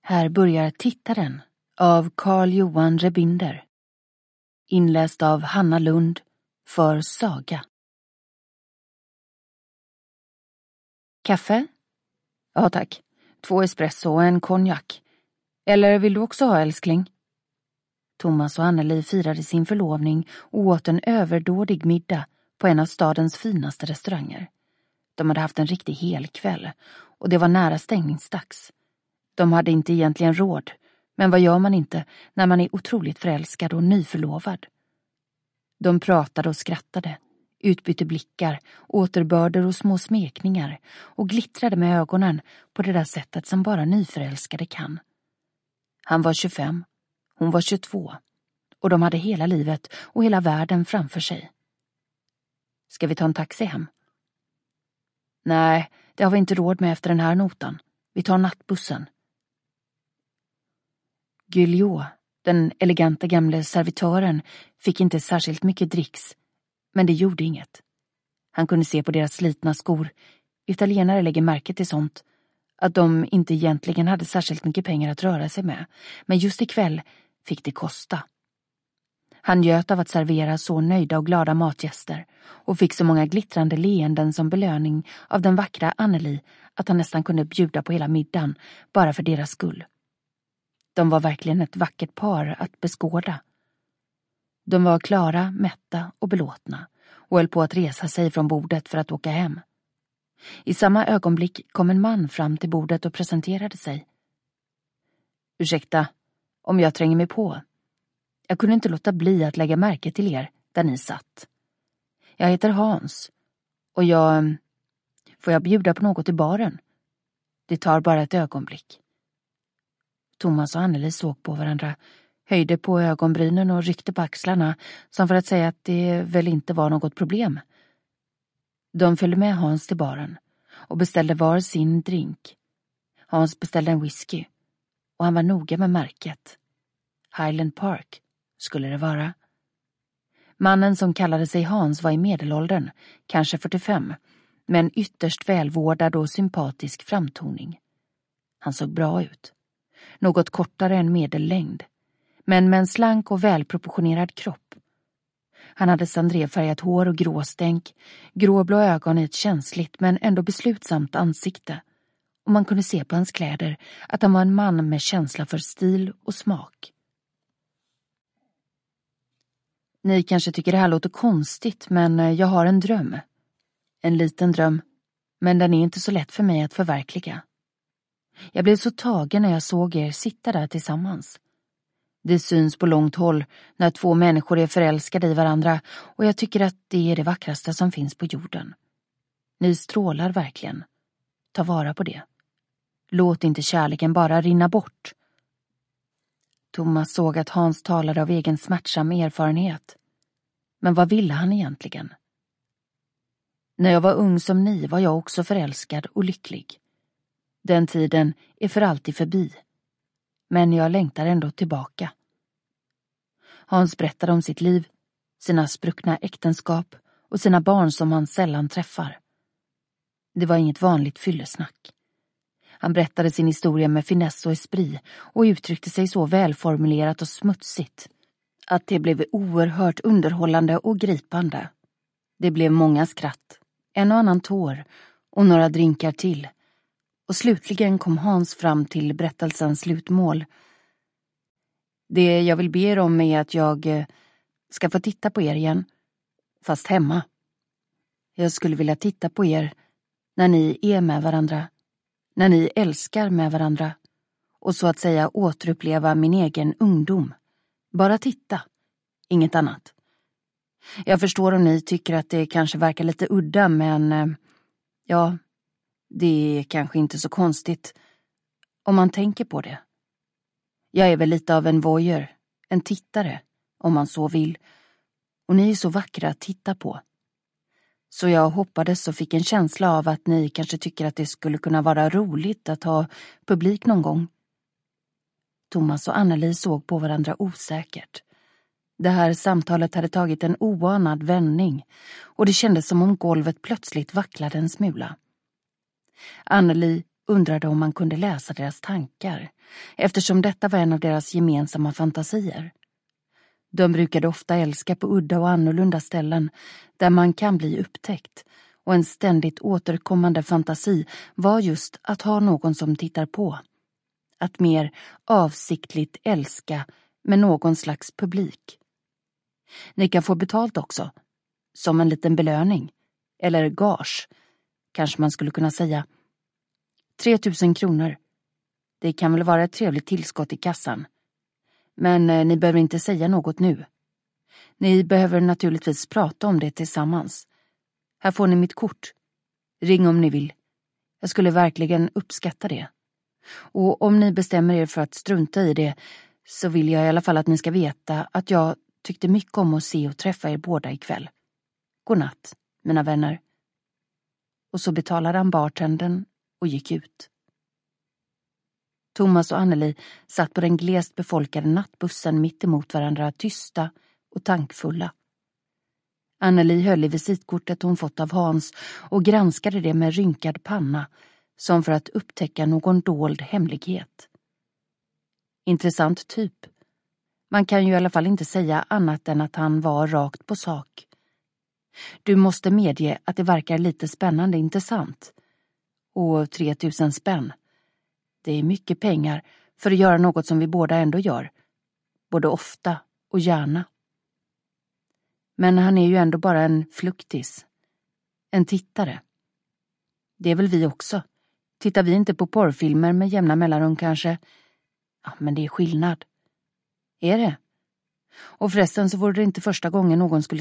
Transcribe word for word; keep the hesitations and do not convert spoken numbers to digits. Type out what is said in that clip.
Här börjar Tittaren av Carl Johan Rebinder. Inläst av Hanna Lund för Saga. Kaffe? Ja tack. Två espresso och en konjak. Eller vill du också ha, älskling? Thomas och Anneli firade sin förlovning och åt en överdådig middag på en av stadens finaste restauranger. De hade haft en riktig helkväll och det var nära stängningsdags. De hade inte egentligen råd, men vad gör man inte när man är otroligt förälskad och nyförlovad? De pratade och skrattade, utbytte blickar, återbörder och små smekningar och glittrade med ögonen på det där sättet som bara nyförälskade kan. Han var tjugofem, hon var tjugotvå och de hade hela livet och hela världen framför sig. Ska vi ta en taxi hem? Nej, det har vi inte råd med efter den här notan. Vi tar nattbussen. Guillot, den eleganta gamla servitören, fick inte särskilt mycket dricks, men det gjorde inget. Han kunde se på deras slitna skor, italienare lägger märke till sånt, att de inte egentligen hade särskilt mycket pengar att röra sig med, men just ikväll fick det kosta. Han njöt av att servera så nöjda och glada matgäster och fick så många glittrande leenden som belöning av den vackra Anneli att han nästan kunde bjuda på hela middagen bara för deras skull. De var verkligen ett vackert par att beskåda. De var klara, mätta och belåtna och höll på att resa sig från bordet för att åka hem. I samma ögonblick kom en man fram till bordet och presenterade sig. Ursäkta, om jag tränger mig på. Jag kunde inte låta bli att lägga märke till er där ni satt. Jag heter Hans och jag... Får jag bjuda på något i baren? Det tar bara ett ögonblick. Thomas och Anneli såg på varandra, höjde på ögonbrynen och ryckte på axlarna som för att säga att det väl inte var något problem. De följde med Hans till baren och beställde var sin drink. Hans beställde en whisky och han var noga med märket. Highland Park skulle det vara. Mannen som kallade sig Hans var i medelåldern, kanske fyrtiofem, med en ytterst välvårdad och sympatisk framtoning. Han såg bra ut. Något kortare än medellängd, men med en slank och välproportionerad kropp. Han hade sandrefärgat hår och gråstänk, gråblå ögon i ett känsligt men ändå beslutsamt ansikte. Och man kunde se på hans kläder att han var en man med känsla för stil och smak. Ni kanske tycker det här låter konstigt, men jag har en dröm. En liten dröm, men den är inte så lätt för mig att förverkliga. Jag blev så tagen när jag såg er sitta där tillsammans. Det syns på långt håll när två människor är förälskade i varandra och jag tycker att det är det vackraste som finns på jorden. Ni strålar verkligen. Ta vara på det. Låt inte kärleken bara rinna bort. Thomas såg att Hans talade av egen smärtsam erfarenhet. Men vad ville han egentligen? När jag var ung som ni var jag också förälskad och lycklig. Den tiden är för alltid förbi. Men jag längtar ändå tillbaka. Hans berättade om sitt liv, sina spruckna äktenskap och sina barn som han sällan träffar. Det var inget vanligt fyllesnack. Han berättade sin historia med finess och esprit och uttryckte sig så välformulerat och smutsigt att det blev oerhört underhållande och gripande. Det blev många skratt, en och annan tår och några drinkar till. Och slutligen kom Hans fram till berättelsens slutmål. Det jag vill be er om är att jag ska få titta på er igen, fast hemma. Jag skulle vilja titta på er när ni är med varandra, när ni älskar med varandra och så att säga återuppleva min egen ungdom. Bara titta, inget annat. Jag förstår om ni tycker att det kanske verkar lite udda, men ja, det är kanske inte så konstigt om man tänker på det. Jag är väl lite av en voyeur, en tittare, om man så vill. Och ni är så vackra att titta på. Så jag hoppades och fick en känsla av att ni kanske tycker att det skulle kunna vara roligt att ha publik någon gång. Thomas och Anneli såg på varandra osäkert. Det här samtalet hade tagit en oanad vändning och det kändes som om golvet plötsligt vacklade en smula. Anneli undrade om man kunde läsa deras tankar, eftersom detta var en av deras gemensamma fantasier. De brukade ofta älska på udda och annorlunda ställen där man kan bli upptäckt, och en ständigt återkommande fantasi var just att ha någon som tittar på. Att mer avsiktligt älska med någon slags publik. Ni kan få betalt också, som en liten belöning, eller gage, kanske man skulle kunna säga. tre tusen kronor. Det kan väl vara ett trevligt tillskott i kassan. Men eh, ni behöver inte säga något nu. Ni behöver naturligtvis prata om det tillsammans. Här får ni mitt kort. Ring om ni vill. Jag skulle verkligen uppskatta det. Och om ni bestämmer er för att strunta i det, så vill jag i alla fall att ni ska veta att jag tyckte mycket om att se och träffa er båda ikväll. Godnatt, mina vänner. Och så betalade han bartendern och gick ut. Thomas och Anneli satt på den glest befolkade nattbussen mitt emot varandra, tysta och tankfulla. Anneli höll i visitkortet hon fått av Hans och granskade det med rynkad panna, som för att upptäcka någon dold hemlighet. Intressant typ. Man kan ju i alla fall inte säga annat än att han var rakt på sak. Du måste medge att det verkar lite spännande, inte sant? Och tre tusen spänn. Det är mycket pengar för att göra något som vi båda ändå gör. Både ofta och gärna. Men han är ju ändå bara en fluktis. En tittare. Det är väl vi också. Tittar vi inte på porrfilmer med jämna mellanrum kanske? Ja, men det är skillnad. Är det? Och förresten så vore det inte första gången någon skulle